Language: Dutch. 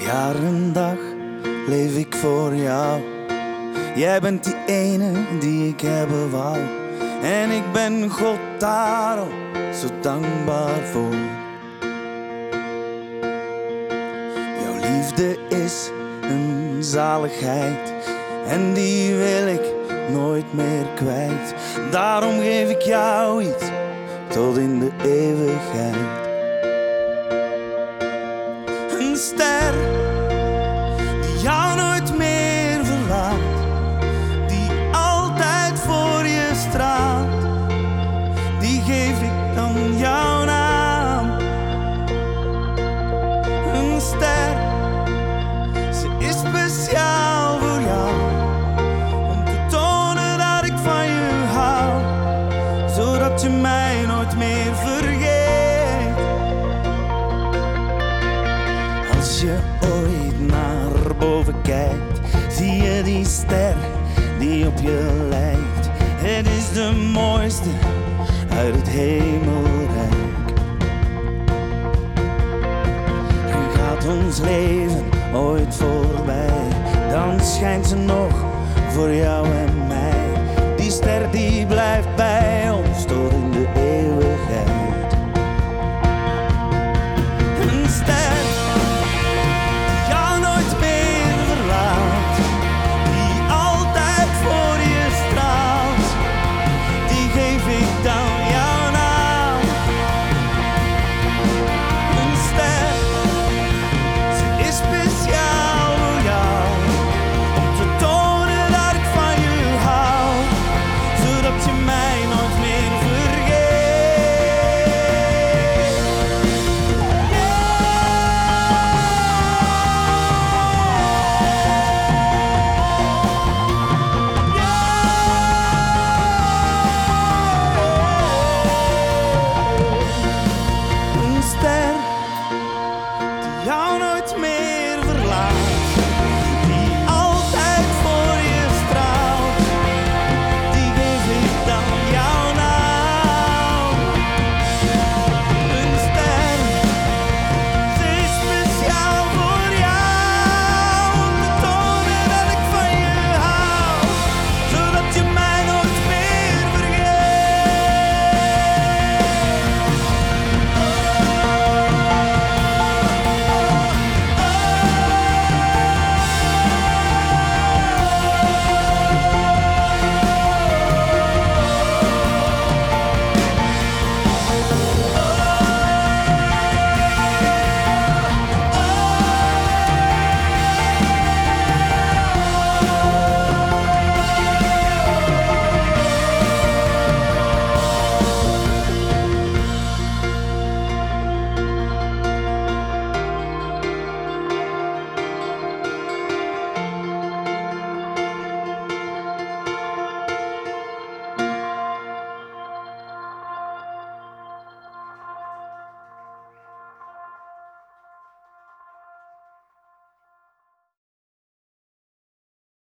Jaar en dag leef ik voor jou. Jij bent die ene die ik hebben wou. En ik ben God daarom zo dankbaar voor. Jouw liefde is een zaligheid en die wil ik nooit meer kwijt. Daarom geef ik jou iets tot in de eeuwigheid. Een ster die jou nooit meer verlaat, die altijd voor je straalt, die geef ik dan jouw naam. Een ster, ze is speciaal voor jou, om te tonen dat ik van je hou, zodat je mij nooit meer vergeet. Als je ooit naar boven kijkt, zie je die ster die op je lijkt. Het is de mooiste uit het hemelrijk. En gaat ons leven ooit voorbij, dan schijnt ze nog voor jou en mij. Die ster die blijft bij